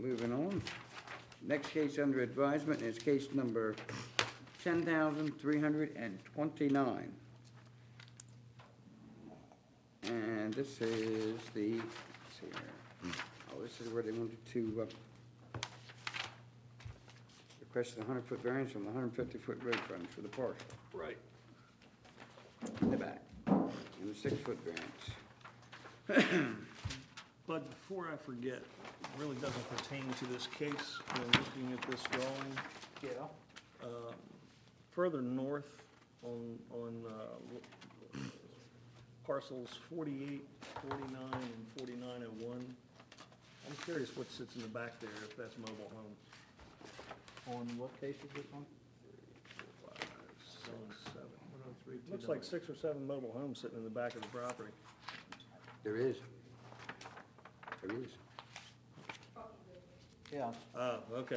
moving on. Next case under advisement is case number 10,329. And this is the, let's see here. Oh, this is where they wanted to request the 100-foot variance from the 150-foot road frontage for the parcel Right. in the back, and the 6-foot variance. But before I forget, it really doesn't pertain to this case, when looking at this drawing. Yeah. Further north on parcels 48, 49, and 4901, I'm curious what sits in the back there, if that's mobile homes. On what case is this on? 5, 6, 7. Looks like 6 or 7 mobile homes sitting in the back of the property. There is. There is. Yeah. Okay.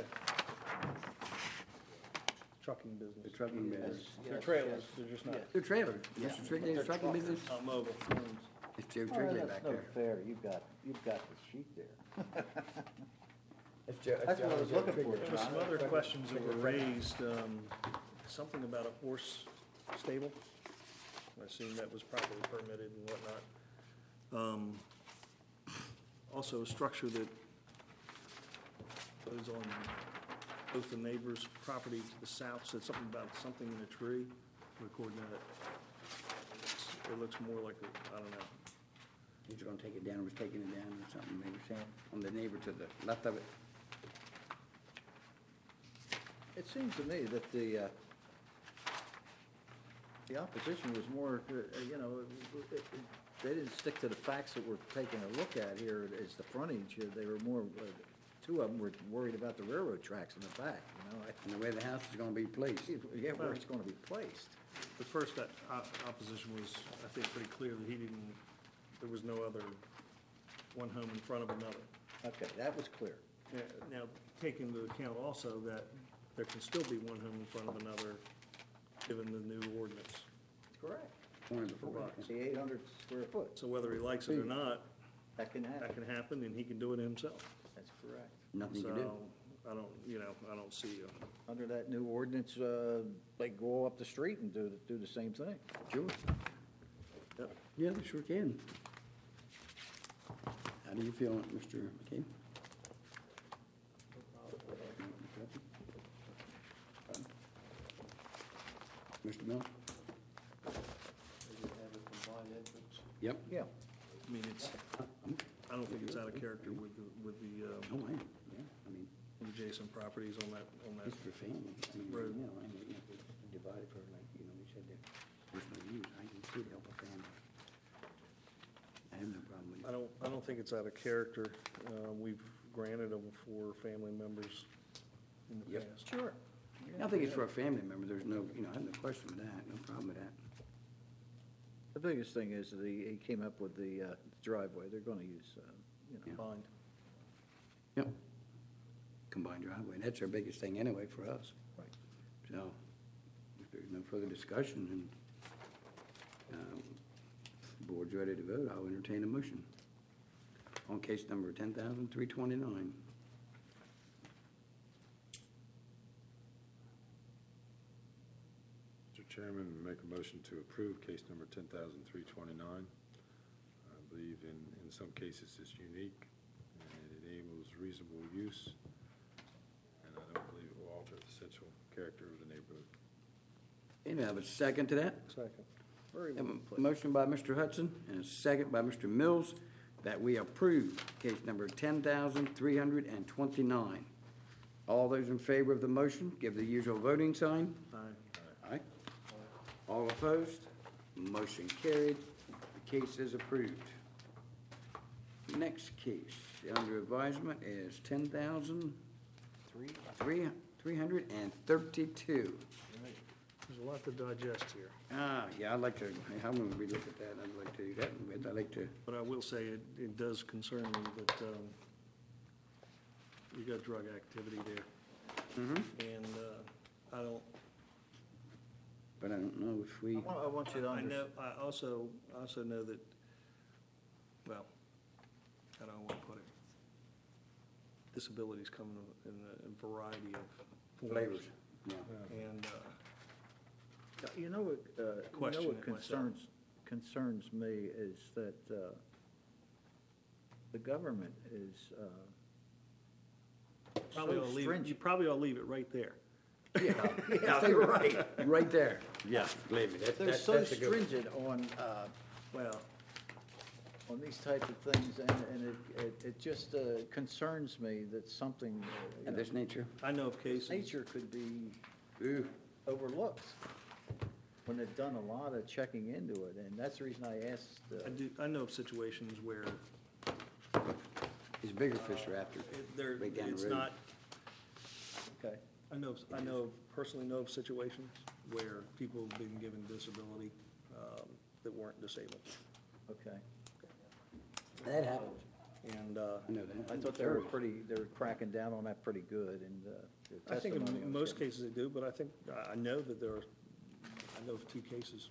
Trucking business. The trucking business. They're trailers, they're just not, The trailer, Mr. Triggley's trucking business. not mobile homes. It's Joe Oh, Triggley that's back no there. fair, you've got the sheet there. That's That's what I was looking for. There were some other questions that were raised, something about a horse stable. I assume that was properly permitted and whatnot. Also, a structure that goes on both the neighbor's property to the south, said something about something in a tree, recording that. It looks more like, I don't know. He's gonna take it down, or was taking it down or something, maybe, Sam, on the neighbor to the left of it. It seems to me that the opposition was more, they didn't stick to the facts that we're taking a look at here as the frontage. They were more, two of them were worried about the railroad tracks in the back, And the way the house is gonna be placed. Yeah, where it's gonna be placed. The first opposition was, I think, pretty clear that there was no other one home in front of another. Okay, that was clear. Now, take into account also that there can still be one home in front of another, given the new ordinance. Correct. Corner of the For porch. lots. The 800 square foot, So whether he likes it or not, that can that happen. can happen, and he can do it himself. That's correct. Nothing you can do. So, I don't see, Under that new ordinance, they go up the street and do the same thing. Sure. yep. Yeah, they sure can. How do you feel, Mr. McCabe? Mr. Mills? Yep. Yeah. I mean, I don't think it's out of character with the Oh, I, yeah, I mean, adjacent properties on that. it's for family. I mean, Road. it's divided for like, we said that personal use. I can see it help a family. I have no problem with it. I don't think it's out of character. We've granted them for family members in the Yep. past. Sure. I think it's for a family member. There's no, I have no question with that, no problem with that. The biggest thing is that he came up with the driveway. They're gonna use, Yeah. Fine. Yep. Combined driveway. That's our biggest thing anyway for us. Right. So, if there's no further discussion and, board's ready to vote, I'll entertain a motion on case number 10,329. Mr. Chairman, make a motion to approve case number 10,329. I believe in some cases it's unique and it enables reasonable use, and I don't believe it will alter the essential character of the neighborhood. And I have a second to that. Second. Very Have well a put. motion by Mr. Hudson and a second by Mr. Mills that we approve case number 10,329. All those in favor of the motion, give the usual voting sign. Aye. Aye. All opposed? Motion carried. The case is approved. Next case under advisement is 10,332. There's a lot to digest here. Yeah, I'd like to, how would we look at that? I'd like to do that. I'd like to, But I will say, it does concern me that you got drug activity there. And I don't, but I don't know if we, I want you to I understand. know, I also know that, well, I don't want to put it. disabilities come in a variety of forms. Flavors, yeah. And, You know what, Question it myself. concerns me is that the government is probably so ought to leave, you stringent. probably ought to leave it right there. Yeah, you're right. Right there. Yeah, believe me, They're so that's a good one. stringent Well, on these types of things, and it just concerns me that something, And this nature? I know of cases. nature could be Ooh, overlooked when they've done a lot of checking into it, and that's the reason I asked. I know of situations where these bigger fish are after. there, Way down the it's road. not, Okay, personally know of situations where people have been given disability that weren't disabled. okay. That happens. And I know that. I thought they were cracking down on that pretty good, and the I think testimony in was most good. cases they do, but I know that I know of 2 cases.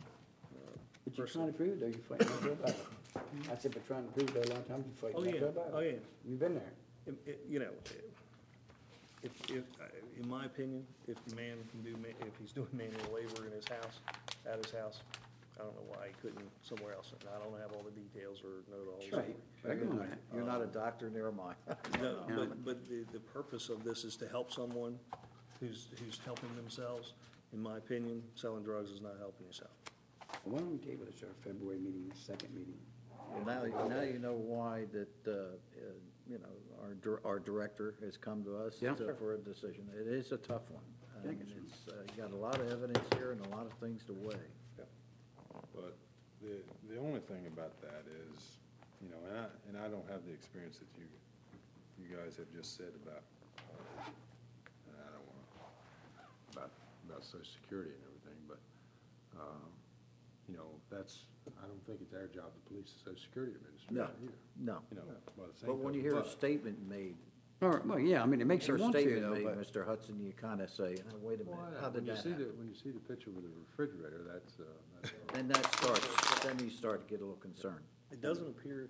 But you're trying to prove, though, you're fighting uphill battle. I said, but trying to prove, though, a lot of times you fight Oh, yeah. uphill battle. Oh, yeah. You've been there. You know, if, in my opinion, if the man can do, if he's doing manual labor in his house, at his house, I don't know why he couldn't somewhere else. And I don't have all the details or know the whole story. Right. I know that. You're not a doctor, never mind. No, but the purpose of this is to help someone who's helping themselves. In my opinion, selling drugs is not helping yourself. Why don't we table this, our February meeting, the second meeting? Well, now you know why that, you know, our director has come to us Yeah. for a decision. It is a tough one. I Thank mean, you, it's, you got a lot of evidence here and a lot of things to weigh. But the only thing about that is, you know, and I don't have the experience that you guys have just said about, I don't want to, about Social Security and everything, but, you know, I don't think it's our job to police the Social Security Administration either. No. You know, by the same But when you token, hear a statement made, All right, well, yeah, I mean, it makes you or a want to, statement though, made, but. Mr. Hudson, you kind of say, "Oh, wait a minute, Well, how did that happen?" when you see the picture with the refrigerator, that's. And that starts, then you start to get a little concerned. It doesn't appear,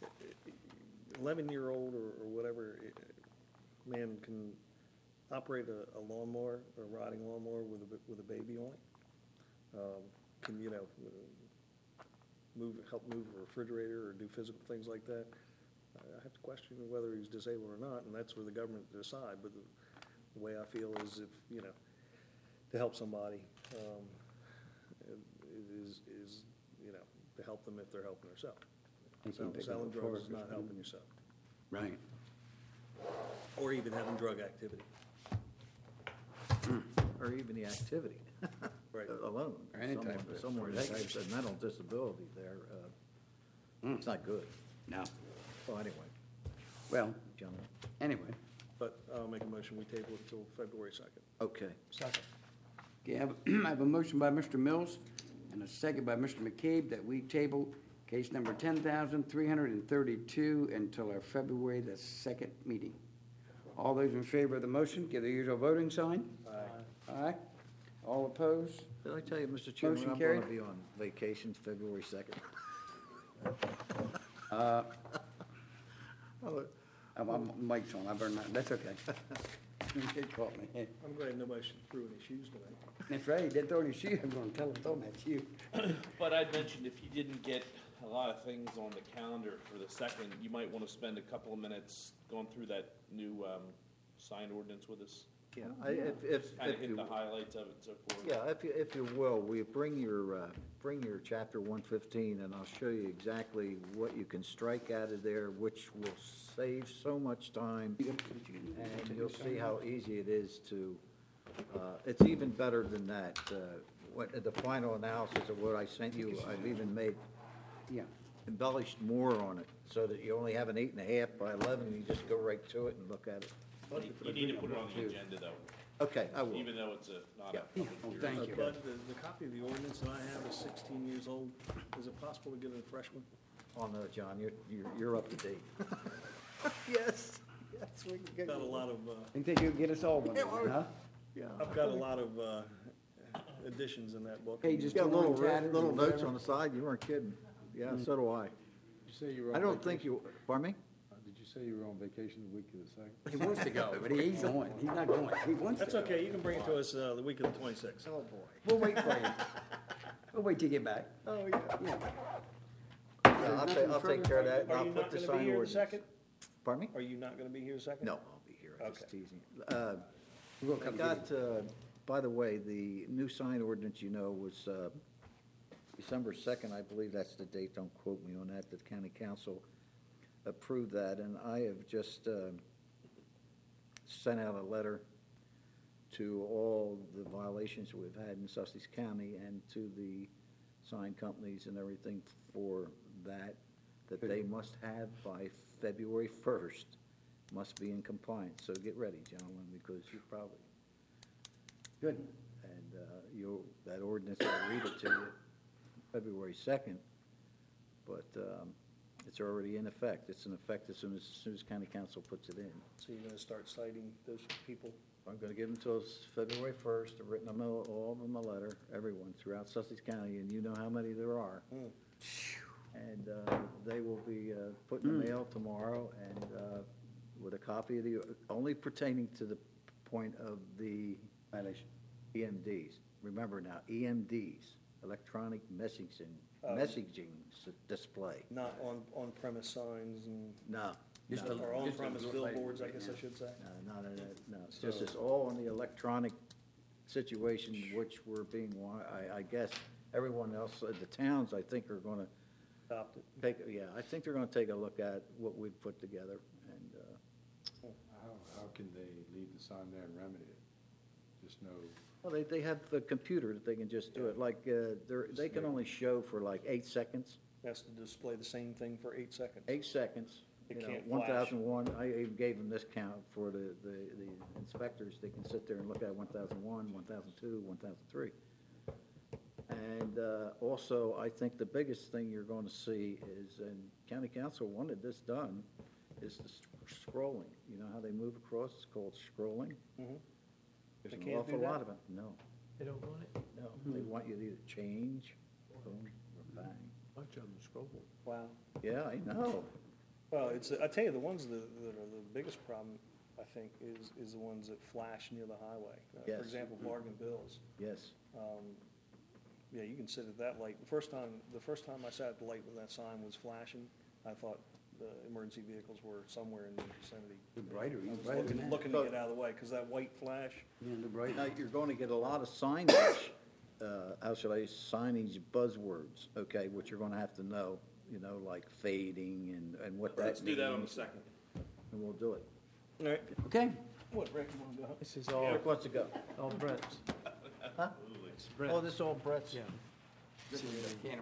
11-year-old or whatever, man can operate a lawnmower, a riding lawnmower with a baby on it. Can, you know, help move a refrigerator or do physical things like that. I have to question whether he's disabled or not, and that's for the government to decide. But the way I feel is if, you know, to help somebody, is, you know, to help them if they're helping themselves. They can't pick up Selling a drugs is fork or not helping something. yourself, Right. or even having drug activity. Or even the activity Right. alone. Or any type of- Someone that has a mental disability there, it's not good. No. Well, anyway, Well, gentlemen, anyway. But I'll make a motion, we table it until February 2nd. okay. Okay, I have a motion by Mr. Mills and a second by Mr. McCabe that we table case number 10,332 until our February the 2nd meeting. All those in favor of the motion, give the usual voting sign. Aye. All opposed? Did I tell you, Mr. Chairman, Motion I'm going to carried. be on vacation February 2nd? Mike's on, I've earned that, that's okay. He caught me. I'm glad nobody threw any shoes tonight. That's right, he didn't throw any shoe, I'm gonna tell him, throw that shoe. But I'd mentioned if you didn't get a lot of things on the calendar for the second, you might want to spend a couple of minutes going through that new sign ordinance with us. Yeah, Kind of if hit you, the highlights of it and so forth. yeah, if you will, we bring your chapter 115, and I'll show you exactly what you can strike out of there, which will save so much time, and you'll see how easy it is to, it's even better than that. The final analysis of what I sent you, I've even made, Yeah, embellished more on it, so that you only have an 8.5 by 11, and you just go right to it and look at it. You need to put it on the agenda, though, Okay, I will. even though it's not a Yeah. public hearing. thank you. Bud, the copy of the ordinance that I have is 16 years old. Is it possible to get a fresh one? Oh, no, John, you're up to date. Yes, we can get Got a lot of, think they could get us all one, huh? Yeah. I've got a lot of additions in that book. Pages Got torn, little, tattered, little and notes whatever. on the side, you weren't kidding. Yeah, so do I. Did you say you were on I don't think vacation? you, pardon me? Did you say you were on vacation the week of the second? He wants to go, but he's going. He's not going. He wants to That's go. okay, you can bring it to us the week of the 26th. Oh, boy. We'll wait for you. We'll wait till you get back. Oh, yeah. Yeah. Yeah, I'll take care of that, and Are I'll you put not the going to sign be here the ordinance. second? Pardon me? Are you not going to be here the second? No, I'll be here, I'm just Okay. teasing. We'll I come got, by the way, the new sign ordinance, was December 2nd, I believe that's the date, don't quote me on that, the county council approved that, and I have just sent out a letter to all the violations we've had in Sussex County and to the sign companies and everything for that they must have by February 1st, must be in compliance. So get ready, gentlemen, because you probably, Good. and that ordinance, I'll read it to you, February 2nd, but it's already in effect. It's in effect as soon as county council puts it in. So you're going to start citing those people? I'm going to give them till February 1st. I've written them all of them a letter, everyone throughout Sussex County, and you know how many there are. And they will be put in the mail tomorrow, and with a copy of only pertaining to the point of the Violation. EMDs. Remember now, EMDs, electronic messaging display. Not on-premise signs and, No, Just no, a- or on-premise a- billboards, I guess I should say? no, none of that, no. This is all on the electronic situation, which we're being, I guess, everyone else, the towns, I think, are gonna Adopt it. I think they're gonna take a look at what we've put together, and, How can they leave the sign there and remedy it? Just no, well, they have a computer that they can just do it, like, they can only show for like 8 seconds. Has to display the same thing for 8 seconds. 8 seconds. It You know, can't flash. 1001, I even gave them this count for the inspectors. They can sit there and look at 1001, 1002, 1003. And also, I think the biggest thing you're going to see is, and county council wanted this done, is the scrolling. You know how they move across? It's called scrolling. Mhm. There's They an can't do awful that? lot of it. No, They don't want it? no. They want you to either change, boom, or bang. Bunch of them scroll. Wow. Yeah, I know. Well, I tell you, the ones that are the biggest problem, I think, is the ones that flash near the highway. Yes. For example, bargain bills. Yes. Yeah, you can sit at that light. The first time I sat at the light when that sign was flashing, I thought the emergency vehicles were somewhere in the vicinity. The brighter, I even was brighter than that. looking to get out of the way, because that white flash, Yeah, the brighter. Now, you're going to get a lot of signage, how should I, signage buzzwords, okay, which you're going to have to know, like fading and what that means. Let's do that on the second. And we'll do it. all right, Okay. what, Rick, you want to go? This is all, Eric wants to go. all Brett's. Huh? It's Brett. Oh, this is all Brett's? Yeah. This is a can of